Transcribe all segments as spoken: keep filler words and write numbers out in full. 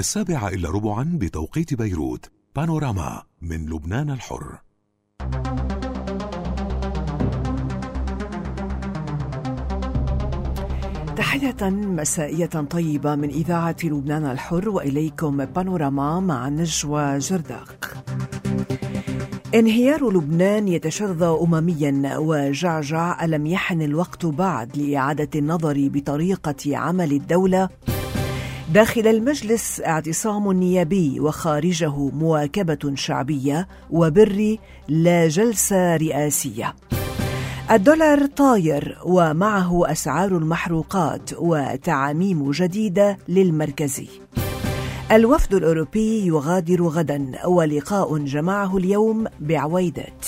السابعة إلا ربعا بتوقيت بيروت. بانوراما من لبنان الحر. تحية مسائية طيبة من إذاعة لبنان الحر، وإليكم بانوراما مع نجوى جرداق. انهيار لبنان يتشظى أمميا، وجعجع ألم يحن الوقت بعد لإعادة النظر بطريقة عمل الدولة؟ داخل المجلس اعتصام نيابي، وخارجه مواكبة شعبية وبر لا جلسة رئاسية. الدولار طاير، ومعه أسعار المحروقات وتعاميم جديدة للمركزي. الوفد الأوروبي يغادر غدا، ولقاء جمعه اليوم بعويدات.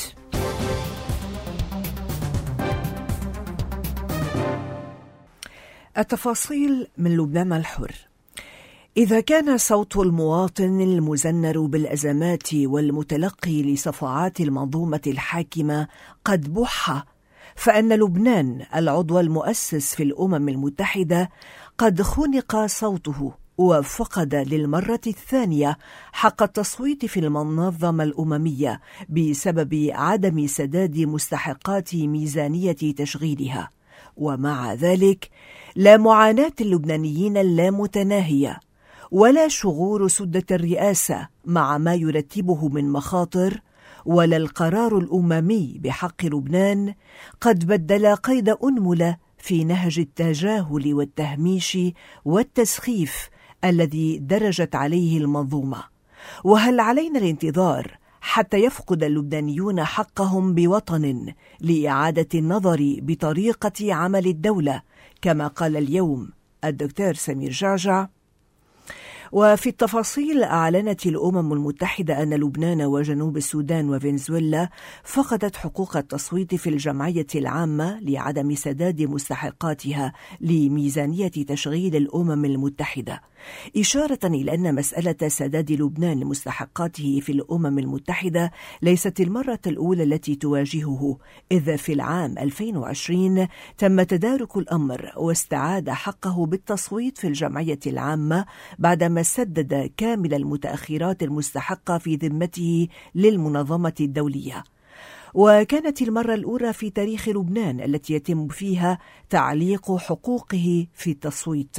التفاصيل من لبنان الحر. إذا كان صوت المواطن المزنر بالأزمات والمتلقي لصفعات المنظومة الحاكمة قد بح، فإن لبنان العضو المؤسس في الأمم المتحدة قد خنق صوته، وفقد للمرة الثانية حق التصويت في المنظمة الأممية بسبب عدم سداد مستحقات ميزانية تشغيلها. ومع ذلك لا معاناة اللبنانيين اللامتناهية، ولا شغور سدة الرئاسة مع ما يرتبه من مخاطر، ولا القرار الأممي بحق لبنان قد بدل قيد أنملة في نهج التجاهل والتهميش والتسخيف الذي درجت عليه المنظومة. وهل علينا الانتظار حتى يفقد اللبنانيون حقهم بوطن لإعادة النظر بطريقة عمل الدولة، كما قال اليوم الدكتور سمير جعجع؟ وفي التفاصيل، أعلنت الأمم المتحدة أن لبنان وجنوب السودان وفنزويلا فقدت حقوق التصويت في الجمعية العامة لعدم سداد مستحقاتها لميزانية تشغيل الأمم المتحدة، إشارة إلى أن مسألة سداد لبنان لمستحقاته في الأمم المتحدة ليست المرة الأولى التي تواجهه، إذ في العام ألفين وعشرين تم تدارك الأمر واستعاد حقه بالتصويت في الجمعية العامة بعدما سدد كامل المتأخرات المستحقة في ذمته للمنظمة الدولية. وكانت المرة الأولى في تاريخ لبنان التي يتم فيها تعليق حقوقه في التصويت.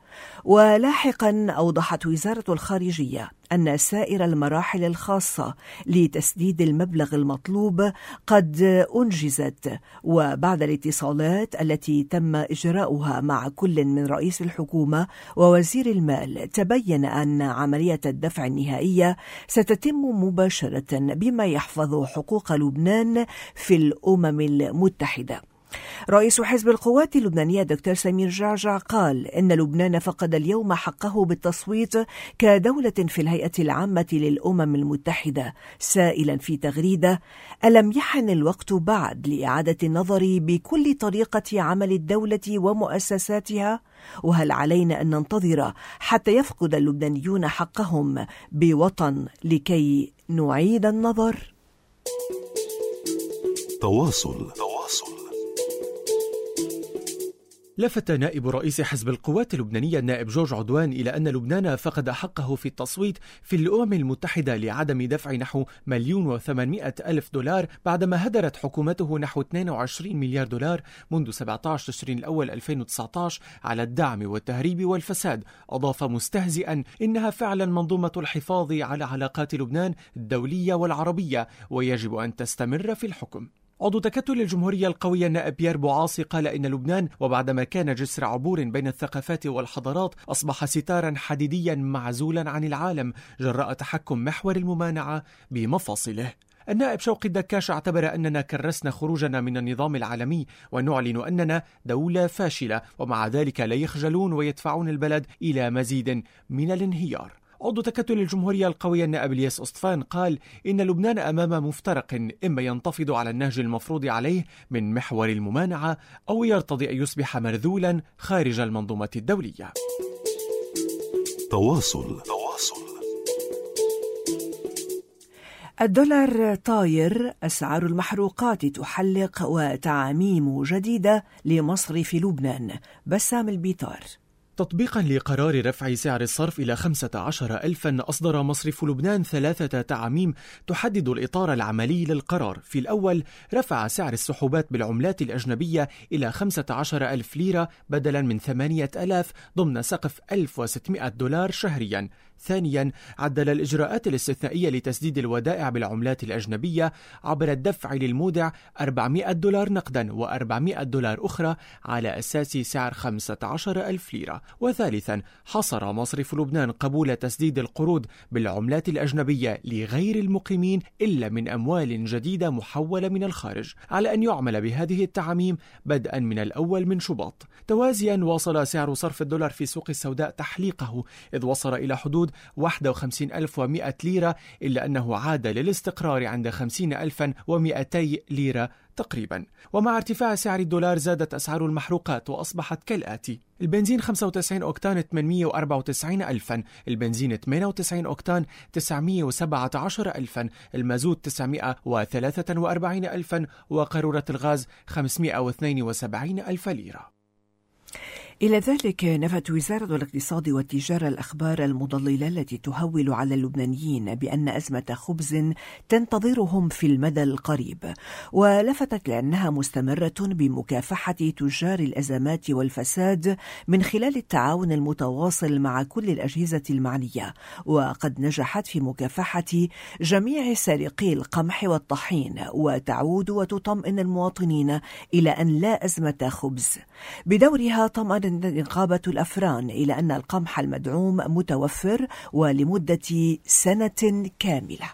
ولاحقا أوضحت وزارة الخارجية أن سائر المراحل الخاصة لتسديد المبلغ المطلوب قد أنجزت، وبعد الاتصالات التي تم إجراؤها مع كل من رئيس الحكومة ووزير المال تبين أن عملية الدفع النهائية ستتم مباشرة، بما يحفظ حقوق لبنان في الأمم المتحدة. رئيس حزب القوات اللبنانية دكتور سمير جعجع قال إن لبنان فقد اليوم حقه بالتصويت كدولة في الهيئة العامة للأمم المتحدة، سائلا في تغريدة: ألم يحن الوقت بعد لإعادة النظر بكل طريقة عمل الدولة ومؤسساتها؟ وهل علينا أن ننتظر حتى يفقد اللبنانيون حقهم بوطن لكي نعيد النظر؟ تواصل تواصل لفت نائب رئيس حزب القوات اللبنانية النائب جورج عدوان إلى أن لبنان فقد حقه في التصويت في الأمم المتحدة لعدم دفع نحو مليون وثمانمائة ألف دولار بعدما هدرت حكومته نحو اثنين وعشرين مليار دولار منذ سبعة عشر تشرين الأول ألفين وتسعة عشر على الدعم والتهريب والفساد. أضاف مستهزئا: إنها فعلا منظومة الحفاظ على علاقات لبنان الدولية والعربية، ويجب أن تستمر في الحكم. عضو تكتل الجمهورية القوية النائب بيير بوعاصي قال إن لبنان وبعدما كان جسر عبور بين الثقافات والحضارات أصبح ستارا حديديا معزولا عن العالم جراء تحكم محور الممانعة بمفاصله. النائب شوقي الدكاش اعتبر أننا كرسنا خروجنا من النظام العالمي ونعلن أننا دولة فاشلة، ومع ذلك لا يخجلون ويدفعون البلد إلى مزيد من الانهيار. عضو تكتل الجمهورية القوية النائب الياس أسطفان قال إن لبنان أمام مفترق، إما ينتفض على النهج المفروض عليه من محور الممانعة، أو يرتضي أن يصبح مرذولا خارج المنظومة الدولية. تواصل تواصل الدولار طاير، أسعار المحروقات تحلق، وتعاميم جديدة لمصرف لبنان. بسام البيطار. تطبيقا لقرار رفع سعر الصرف إلى خمسة عشر ألفا، أصدر مصرف لبنان ثلاثة تعاميم تحدد الإطار العملي للقرار. في الأول رفع سعر السحوبات بالعملات الأجنبية إلى خمسة عشر ألف ليرة بدلا من ثمانية آلاف ضمن سقف ألف وستمائة دولار شهريا. ثانيا عدل الإجراءات الاستثنائية لتسديد الودائع بالعملات الأجنبية عبر الدفع للمودع أربعمائة دولار نقدا وأربعمائة دولار أخرى على أساس سعر خمسة عشر ألف ليرة. وثالثا حصر مصرف لبنان قبول تسديد القروض بالعملات الأجنبية لغير المقيمين إلا من أموال جديدة محولة من الخارج على أن يعمل بهذه التعاميم بدءا من الأول من شباط. توازيا واصل سعر صرف الدولار في سوق السوداء تحليقه، إذ وصل إلى حدود واحد وخمسين ألف ومائة ليرة، إلا أنه عاد للاستقرار عند خمسين ألفا ومائتي ليرة تقريبا. ومع ارتفاع سعر الدولار زادت أسعار المحروقات وأصبحت كالآتي: البنزين خمسة وتسعين أوكتان ثمانمائة وأربعة وتسعين ألفا، البنزين ثمانية وتسعين أوكتان تسعمائة وسبعة عشر ألفا، المازوت تسعمائة وثلاثة وأربعين ألفا، وقارورة الغاز خمسمائة واثنين وسبعين ألف ليرة. إلى ذلك نفت وزارة الاقتصاد والتجارة الأخبار المضللة التي تهول على اللبنانيين بأن أزمة خبز تنتظرهم في المدى القريب، ولفتت لأنها مستمرة بمكافحة تجار الأزمات والفساد من خلال التعاون المتواصل مع كل الأجهزة المعنية، وقد نجحت في مكافحة جميع سارقي القمح والطحين، وتعود وتطمئن المواطنين إلى أن لا أزمة خبز. بدورها طمأن نقابة الأفران إلى أن القمح المدعوم متوفر ولمدة سنة كاملة.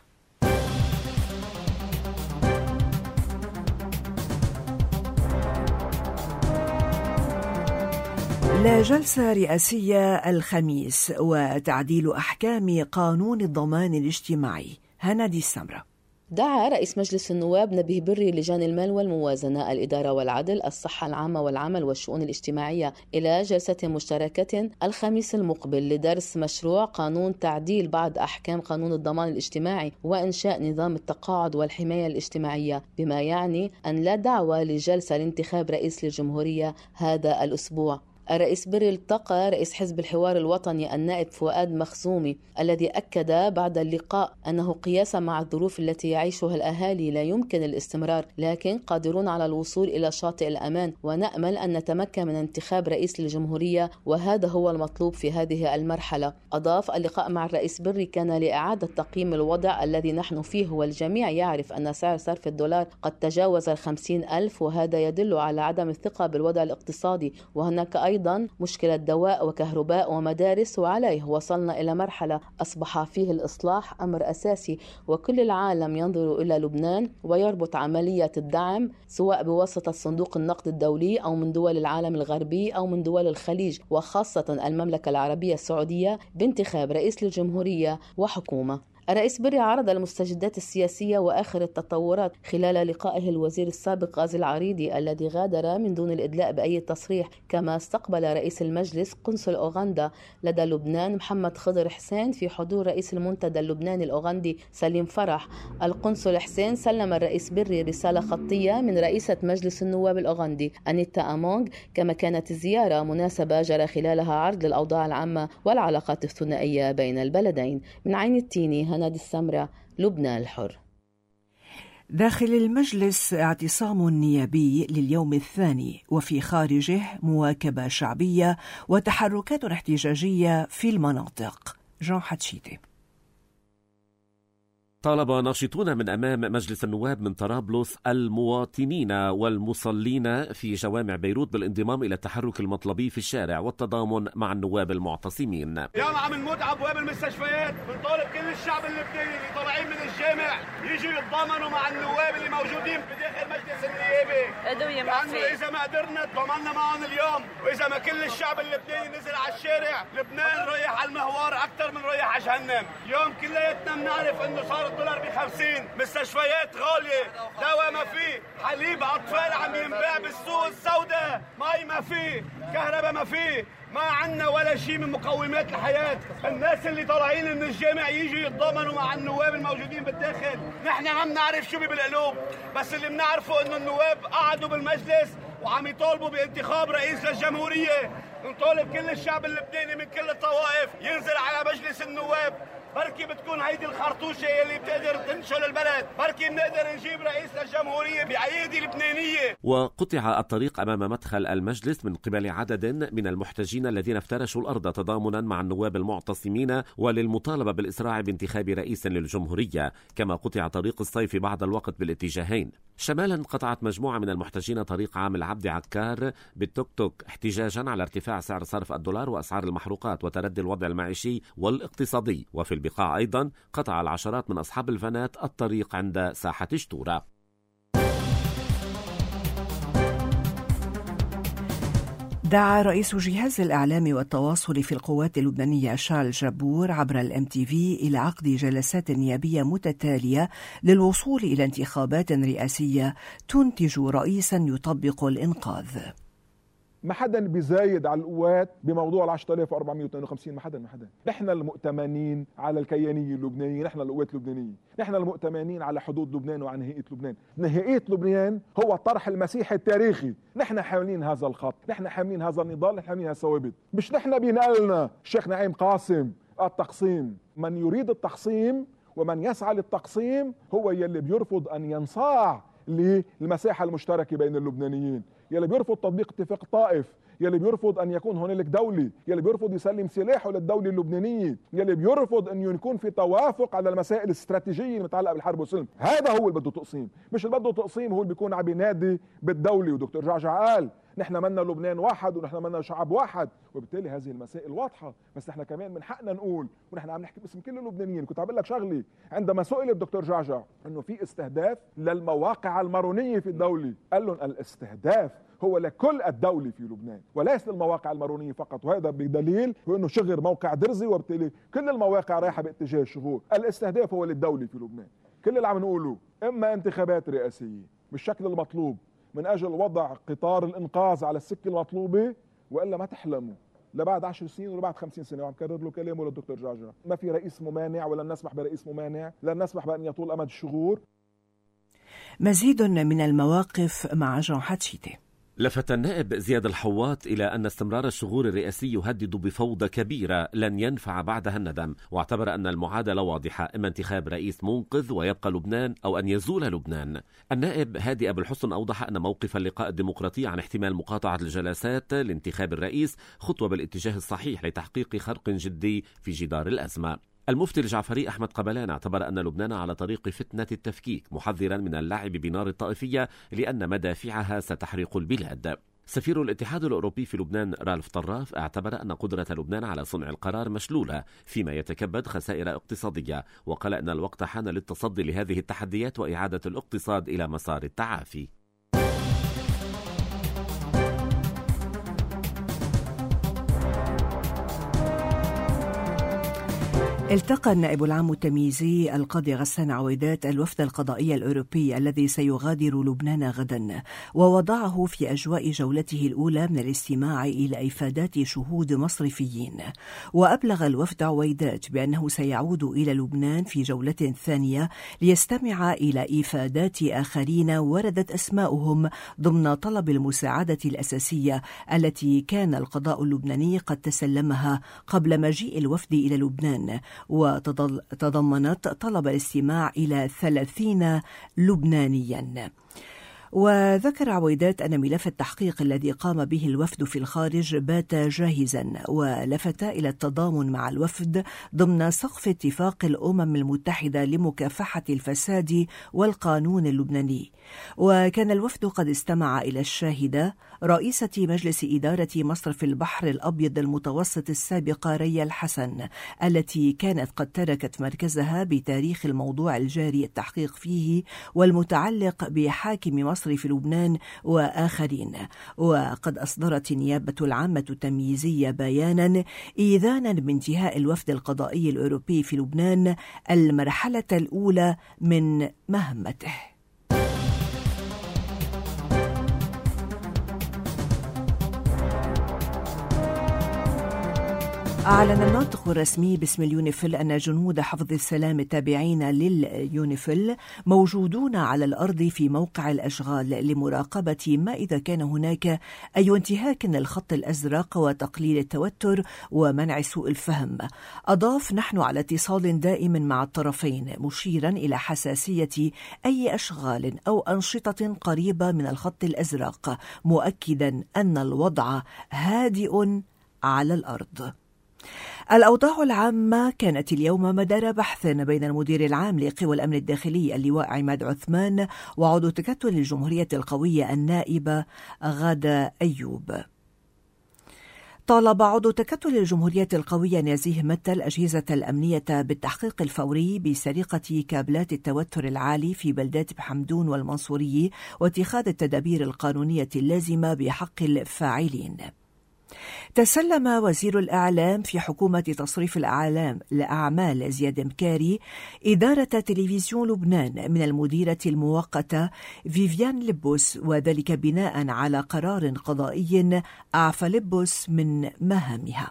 لا جلسة رئاسية الخميس وتعديل أحكام قانون الضمان الاجتماعي. هنادي السمرة. دعا رئيس مجلس النواب نبيه بري لجان المال والموازنة، الإدارة والعدل، الصحة العامة والعمل والشؤون الاجتماعية إلى جلسة مشتركة الخميس المقبل لدرس مشروع قانون تعديل بعض أحكام قانون الضمان الاجتماعي وإنشاء نظام التقاعد والحماية الاجتماعية، بما يعني أن لا دعوة لجلسة لانتخاب رئيس للجمهورية هذا الأسبوع. الرئيس بري التقى رئيس حزب الحوار الوطني النائب فؤاد مخزومي، الذي أكد بعد اللقاء أنه قياسا مع الظروف التي يعيشها الأهالي لا يمكن الاستمرار، لكن قادرون على الوصول إلى شاطئ الأمان، ونأمل أن نتمكن من انتخاب رئيس للجمهورية، وهذا هو المطلوب في هذه المرحلة. أضاف: اللقاء مع الرئيس بري كان لإعادة تقييم الوضع الذي نحن فيه، والجميع يعرف أن سعر صرف الدولار قد تجاوز الخمسين ألف، وهذا يدل على عدم الثقة بالوضع الاقتصادي، وهناك أيضا أيضا مشكلة دواء وكهرباء ومدارس، وعليه وصلنا إلى مرحلة أصبح فيه الإصلاح أمر أساسي، وكل العالم ينظر إلى لبنان ويربط عملية الدعم سواء بواسطة صندوق النقد الدولي أو من دول العالم الغربي أو من دول الخليج، وخاصة المملكة العربية السعودية، بانتخاب رئيس للجمهورية وحكومة. الرئيس بري عرض المستجدات السياسية وآخر التطورات خلال لقائه الوزير السابق غازي العريضي الذي غادر من دون الإدلاء بأي تصريح، كما استقبل رئيس المجلس قنصل أوغندا لدى لبنان محمد خضر حسين في حضور رئيس المنتدى اللبناني الأوغندي سليم فرح. القنصل حسين سلم الرئيس بري رسالة خطية من رئيسة مجلس النواب الأوغندي أنيتا أمونغ، كما كانت الزيارة مناسبة جرى خلالها عرض للأوضاع العامة والعلاقات الثنائية بين البلدين. من عين التيني، هنادي السمرة، لبنان الحر. داخل المجلس اعتصام نيابي لليوم الثاني، وفي خارجه مواكبة شعبية وتحركات احتجاجية في المناطق. جان حتشيتي. طالب ناشطون من أمام مجلس النواب من طرابلس المواطنين والمصلين في جوامع بيروت بالانضمام إلى التحرك المطلبي في الشارع والتضامن مع النواب المعتصمين. اليوم عم نموت على ابواب المستشفيات، بنطالب كل الشعب اللبناني اللي طالعين من الجامع يجوا يتضامنوا مع النواب اللي موجودين بداخل مجلس النيابي، لأنه إذا ما قدرنا تضامنا معهم اليوم، وإذا ما كل الشعب اللبناني نزل على الشارع، لبنان رايح على المهوار أكثر من رايح على جهنم. اليوم كلياتنا بنعرف إنه صار الدولار بخمسين، مستشفيات غالية، دواء ما فيه، حليب أطفال عم ينباع بالسوق السوداء، مي ما فيه، كهرباء ما فيه، ما عنا ولا شيء من مقومات الحياة. الناس اللي طالعين من الجامع يجوا يتضامنوا مع النواب الموجودين بالداخل، نحن ما بنعرف شو بالقلوب، بس اللي بنعرفه إنه النواب قعدوا بالمجلس وعم يطالبوا بانتخاب رئيس للجمهورية، نطالب كل الشعب اللبناني من كل الطوائف ينزل على مجلس النواب. بركي بتكون هيدي الخرطوشة اللي بتقدر تنشل البلد، بركي بنقدر نجيب رئيس للجمهورية بأيادي لبنانية. وقطع الطريق أمام مدخل المجلس من قبل عدد من المحتجين الذين افترشوا الأرض تضامنا مع النواب المعتصمين وللمطالبة بالإسراع بانتخاب رئيس للجمهورية. كما قطع طريق الصيف بعض الوقت بالاتجاهين. شمالا قطعت مجموعة من المحتجين طريق عام العبد عكار بالتوك توك احتجاجا على ارتفاع سعر صرف الدولار وأسعار المحروقات وتردي الوضع المعيشي والاقتصادي. وفي البقاع أيضا قطع العشرات من أصحاب الفانات الطريق عند ساحة شتورة. دعا رئيس جهاز الإعلام والتواصل في القوات اللبنانية شارل جبور عبر الام تي في إلى عقد جلسات نيابية متتالية للوصول إلى انتخابات رئاسية تنتج رئيسا يطبق الإنقاذ. ما حدا بيزايد على القوات بموضوع ال عشرة آلاف وأربعمئة واثنين وخمسين، ما حدا ما حدا نحن المؤتمنين على الكيانية اللبنانية، نحن القوات اللبنانية، نحن المؤتمنين على حدود لبنان وعن نهائية لبنان. نهائية لبنان هو الطرح المسيحي التاريخي، نحن حاملين هذا الخط، نحن حاملين هذا النضال، نحن حاملين هالثوابت. مش نحن بينقلنا الشيخ نعيم قاسم التقسيم. من يريد التقسيم ومن يسعى للتقسيم هو يلي بيرفض أن ينصاع للمساحة المشتركة بين اللبنانيين، يلي بيرفض تطبيق اتفاق طائف، يلي بيرفض أن يكون هنالك دولة، يلي بيرفض يسلم سلاحه للدولة اللبنانية، يلي بيرفض أن يكون في توافق على المسائل الاستراتيجية المتعلقة بالحرب والسلم. هذا هو اللي بده تقسيم، مش اللي بده تقسيم هو اللي بيكون عم بينادي بالدولة. ودكتور جعجع قال نحن منا لبنان واحد ونحن منا شعب واحد، وبالتالي هذه المسائل واضحة. بس نحن كمان من حقنا نقول، ونحن عم نحكي باسم كل اللبنانيين. كنت عم بقول لك شغلي، عندما سئل الدكتور جعجع انه في استهداف للمواقع المارونية في الدولة، قال لهم الاستهداف هو لكل الدولة في لبنان وليس للمواقع المارونية فقط. وهذا بدليل هو انه شغر موقع درزي، وبالتالي كل المواقع رايحة باتجاه الشغور. الاستهداف هو للدولة في لبنان. كل اللي عم نقوله اما انتخابات رئاسية بالشكل المطلوب من اجل وضع قطار الانقاذ على السكة المطلوبة، والا ما تحلموا لبعد عشر سنين ولا بعد خمسين سنة. وعم كرر له كلامه للدكتور جعجع، ما في رئيس ممانع ولن نسمح برئيس ممانع، لن نسمح بأن يطول أمد الشغور. مزيد من المواقف مع جون حتشيتي. لفت النائب زياد الحواط إلى أن استمرار الشغور الرئاسي يهدد بفوضى كبيرة لن ينفع بعدها الندم، واعتبر أن المعادلة واضحة، إما انتخاب رئيس منقذ ويبقى لبنان أو أن يزول لبنان. النائب هادي أبو الحسن أوضح أن موقف اللقاء الديمقراطي عن احتمال مقاطعة الجلسات لانتخاب الرئيس خطوة بالاتجاه الصحيح لتحقيق خرق جدي في جدار الأزمة. المفتي الجعفري أحمد قبلان اعتبر أن لبنان على طريق فتنة التفكيك، محذرا من اللعب بنار الطائفية لأن مدافعها ستحرق البلاد. سفير الاتحاد الأوروبي في لبنان رالف طراف اعتبر أن قدرة لبنان على صنع القرار مشلولة فيما يتكبد خسائر اقتصادية، وقال أن الوقت حان للتصدي لهذه التحديات وإعادة الاقتصاد إلى مسار التعافي. التقى النائب العام التمييزي القاضي غسان عويدات الوفد القضائي الأوروبي الذي سيغادر لبنان غدا، ووضعه في أجواء جولته الأولى من الاستماع إلى إفادات شهود مصرفيين. وأبلغ الوفد عويدات بأنه سيعود إلى لبنان في جولة ثانية ليستمع إلى إفادات آخرين وردت أسماؤهم ضمن طلب المساعدة الأساسية التي كان القضاء اللبناني قد تسلمها قبل مجيء الوفد إلى لبنان، وتضمنت طلب الاستماع إلى ثلاثين لبنانيا. وذكر عويدات أن ملف التحقيق الذي قام به الوفد في الخارج بات جاهزا، ولفت إلى التضامن مع الوفد ضمن سقف اتفاق الأمم المتحدة لمكافحة الفساد والقانون اللبناني. وكان الوفد قد استمع إلى الشاهدة رئيسة مجلس إدارة مصرف البحر الأبيض المتوسط السابقة ريا الحسن، التي كانت قد تركت مركزها بتاريخ الموضوع الجاري التحقيق فيه والمتعلق بحاكم مصر في لبنان وآخرين. وقد أصدرت النيابة العامة التمييزية بيانا إيذانا بانتهاء الوفد القضائي الأوروبي في لبنان المرحلة الأولى من مهمته. أعلن الناطق الرسمي باسم اليونيفيل أن جنود حفظ السلام التابعين لليونيفيل موجودون على الأرض في موقع الأشغال لمراقبة ما إذا كان هناك أي انتهاك للخط الأزرق وتقليل التوتر ومنع سوء الفهم. أضاف: نحن على اتصال دائم مع الطرفين، مشيرا إلى حساسية أي أشغال أو أنشطة قريبة من الخط الأزرق، مؤكدا أن الوضع هادئ على الأرض. الأوضاع العامة كانت اليوم مدار بحث بين المدير العام لقوى الأمن الداخلي اللواء عماد عثمان وعضو تكتل الجمهورية القوية النائبة غادة أيوب. طالب عضو تكتل الجمهورية القوية نزيه متى الأجهزة الأمنية بالتحقيق الفوري بسرقة كابلات التوتر العالي في بلدات بحمدون والمنصورية واتخاذ التدابير القانونية اللازمة بحق الفاعلين. تسلم وزير الإعلام في حكومة تصريف الأعلام لأعمال زياد مكاري إدارة تلفزيون لبنان من المديرة المؤقتة فيفيان لبوس، وذلك بناء على قرار قضائي أعفى لبوس من مهامها.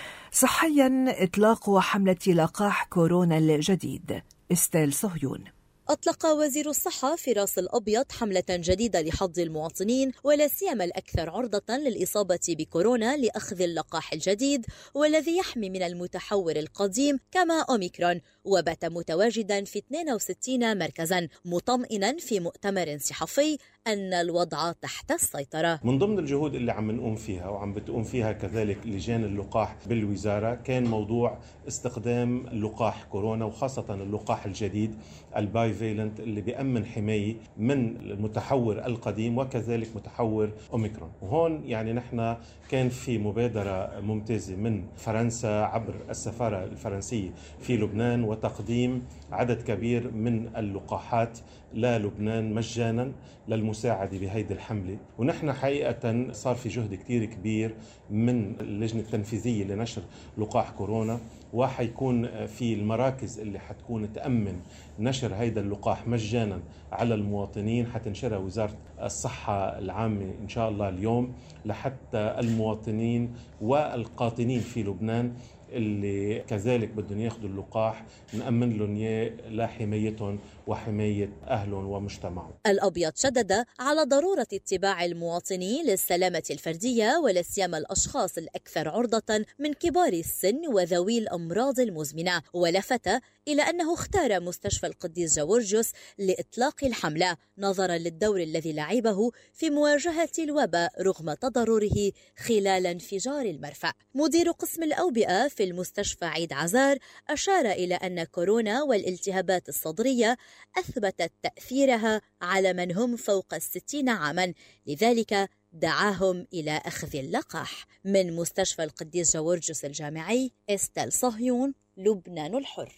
صحيا إطلاق حملة لقاح كورونا الجديد. استيل صهيون. أطلق وزير الصحة فراس الأبيض حملة جديدة لحض المواطنين ولا سيما الأكثر عرضة للإصابة بكورونا لأخذ اللقاح الجديد والذي يحمي من المتحور القديم كما أوميكرون، وبات متواجدا في اثنين وستين مركزا مطمئنا في مؤتمر صحفي أن الوضع تحت السيطرة. من ضمن الجهود اللي عم نقوم فيها وعم بتقوم فيها كذلك لجان اللقاح بالوزارة كان موضوع استخدام لقاح كورونا، وخاصة اللقاح الجديد الباي فيلنت اللي بيأمن حماية من المتحور القديم وكذلك متحور أوميكرون. وهون يعني نحن كان في مبادرة ممتازة من فرنسا عبر السفارة الفرنسية في لبنان وتقديم عدد كبير من اللقاحات للبنان مجانا للمساعدة بهيدي الحملة. ونحن حقيقة صار في جهد كتير كبير من اللجنة التنفيذية لنشر لقاح كورونا، وحيكون في المراكز اللي حتكون تأمن نشر هيدا اللقاح مجانا على المواطنين، حتنشرها وزارة الصحة العامة إن شاء الله اليوم لحتى المواطنين والقاطنين في لبنان اللي كذلك بدهم ياخذوا اللقاح نأمن لهم اياه لحمايتهم وحماية أهلهم ومجتمعهم. الأبيض شدد على ضرورة اتباع المواطنين للسلامة الفردية ولا سيما الأشخاص الأكثر عرضة من كبار السن وذوي الأمراض المزمنة، ولفت إلى أنه اختار مستشفى القديس جورجيوس لإطلاق الحملة نظرا للدور الذي لعبه في مواجهة الوباء رغم تضرره خلال انفجار المرفأ. مدير قسم الأوبئة في المستشفى عيد عزار أشار إلى أن كورونا والالتهابات الصدرية أثبتت تأثيرها على من هم فوق الستين عاما، لذلك دعاهم إلى أخذ اللقاح. من مستشفى القديس جورجيوس الجامعي، استيل صهيون، لبنان الحر.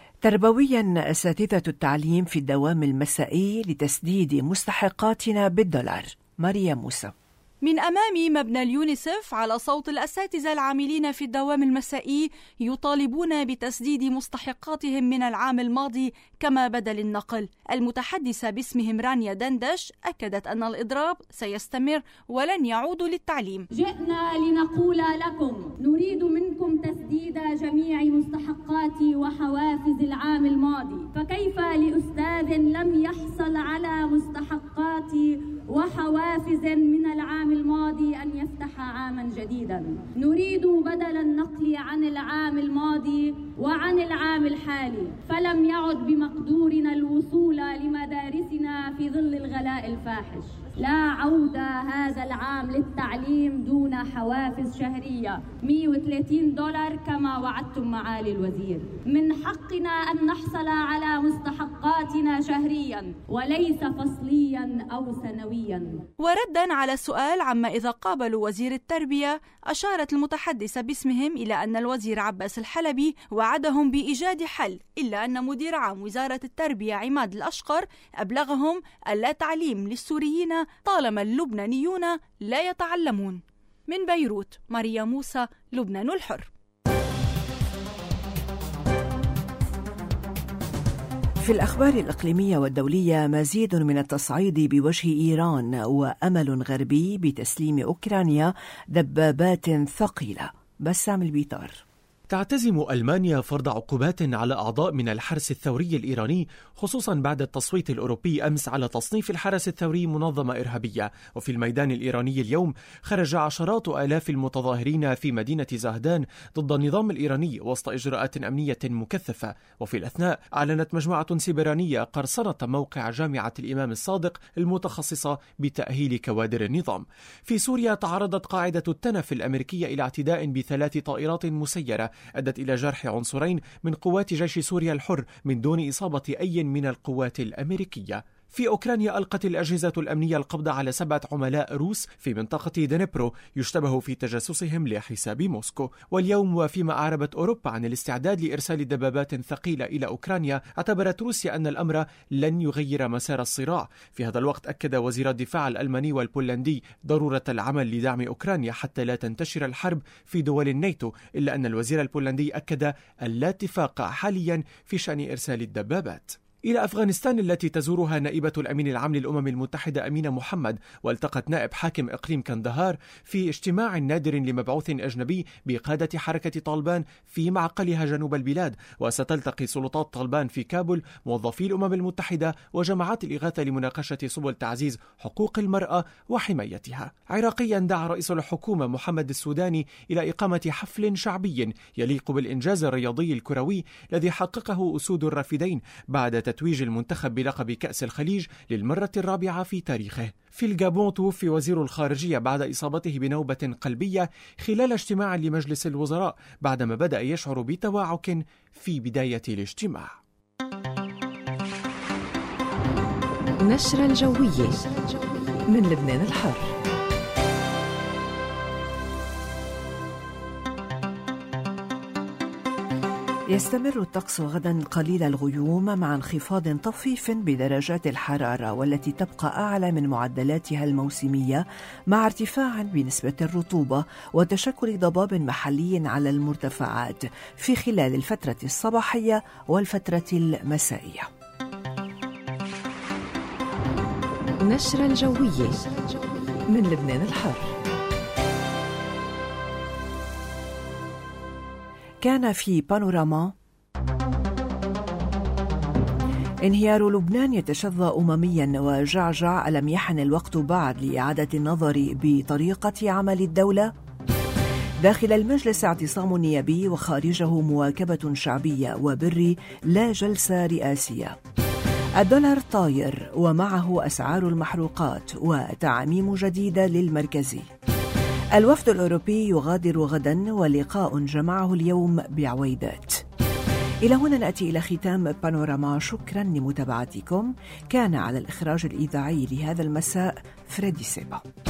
تربويا أساتذة التعليم في الدوام المسائي لتسديد مستحقاتنا بالدولار. ماريا موسى. من أمام مبنى اليونيسف على صوت الأساتذة العاملين في الدوام المسائي يطالبون بتسديد مستحقاتهم من العام الماضي كما بدل النقل. المتحدثة باسمهم رانيا دندش أكدت أن الإضراب سيستمر ولن يعودوا للتعليم. جئنا لنقول لكم نريد منكم تسديد جميع مستحقات وحوافز العام الماضي، فكيف لأستاذ لم يحصل على مستحقات وحوافز من العام الماضي أن يفتح عاما جديدا؟ نريد بدل النقل عن العام الماضي وعن العام الحالي، فلم يعد بمقدورنا الوصول لمدارسنا في ظل الغلاء الفاحش. لا عودة هذا العام للتعليم دون حوافز شهرية مئة وثلاثين دولار كما وعدتم معالي الوزير. من حقنا أن نحصل على مستحقاتنا شهريا وليس فصليا أو سنويا. وردا على سؤال عما إذا قابلوا وزير التربية، أشارت المتحدثة باسمهم إلى أن الوزير عباس الحلبي وعدهم بإيجاد حل، إلا أن مدير عام وزارة التربية عماد الأشقر أبلغهم ألا تعليم للسوريين طالما اللبنانيون لا يتعلمون. من بيروت، ماريا موسى، لبنان الحر. في الأخبار الإقليمية والدولية، مزيد من التصعيد بوجه إيران وأمل غربي بتسليم أوكرانيا دبابات ثقيلة. بسام البيطار. تعتزم ألمانيا فرض عقوبات على أعضاء من الحرس الثوري الإيراني، خصوصا بعد التصويت الأوروبي أمس على تصنيف الحرس الثوري منظمة إرهابية. وفي الميدان الإيراني اليوم خرج عشرات آلاف المتظاهرين في مدينة زهدان ضد النظام الإيراني وسط إجراءات أمنية مكثفة. وفي الأثناء أعلنت مجموعة سيبرانية قرصنة موقع جامعة الإمام الصادق المتخصصة بتأهيل كوادر النظام. في سوريا تعرضت قاعدة التنف الأمريكية إلى اعتداء بثلاث طائرات مسيرة أدت إلى جرح عنصرين من قوات جيش سوريا الحر من دون إصابة أي من القوات الأمريكية. في أوكرانيا ألقت الأجهزة الأمنية القبض على سبعة عملاء روس في منطقة دنيبرو يشتبه في تجسسهم لحساب موسكو. واليوم وفيما أعربت أوروبا عن الاستعداد لإرسال دبابات ثقيلة إلى أوكرانيا، اعتبرت روسيا أن الأمر لن يغير مسار الصراع. في هذا الوقت أكد وزير الدفاع الألماني والبولندي ضرورة العمل لدعم أوكرانيا حتى لا تنتشر الحرب في دول الناتو، إلا أن الوزير البولندي أكد اللا اتفاق حاليا في شأن إرسال الدبابات. إلى أفغانستان التي تزورها نائبة الأمين العام للأمم المتحدة أمينة محمد، والتقت نائب حاكم إقليم كندهار في اجتماع نادر لمبعوث أجنبي بقادة حركة طالبان في معقلها جنوب البلاد. وستلتقي سلطات طالبان في كابول موظفي الأمم المتحدة وجماعات الإغاثة لمناقشة سبل تعزيز حقوق المرأة وحمايتها. عراقيا دعا رئيس الحكومة محمد السوداني إلى إقامة حفل شعبي يليق بالإنجاز الرياضي الكروي الذي حققه أسود الرافدين بعد تتويج المنتخب بلقب كأس الخليج للمرة الرابعة في تاريخه. في الجابون توفي وزير الخارجية بعد إصابته بنوبة قلبية خلال اجتماع لمجلس الوزراء بعدما بدأ يشعر بتوعك في بداية الاجتماع. نشرة الجوية من لبنان الحر. يستمر الطقس غدا قليل الغيوم مع انخفاض طفيف بدرجات الحرارة، والتي تبقى أعلى من معدلاتها الموسمية مع ارتفاع بنسبة الرطوبة وتشكل ضباب محلي على المرتفعات في خلال الفترة الصباحية والفترة المسائية. نشرة الجوية من لبنان الحر. كان في بانوراما: انهيار لبنان يتشظى أمميا، وجعجع ألم يحن الوقت بعد لإعادة النظر بطريقة عمل الدولة؟ داخل المجلس اعتصام نيابي وخارجه مواكبة شعبية وبري لا جلسة رئاسية. الدولار طاير ومعه أسعار المحروقات وتعميم جديدة للمركزي. الوفد الأوروبي يغادر غدا ولقاء جمعه اليوم بعويدات. إلى هنا نأتي إلى ختام بانوراما. شكرا لمتابعتكم. كان على الإخراج الإذاعي لهذا المساء فريدي سيبا.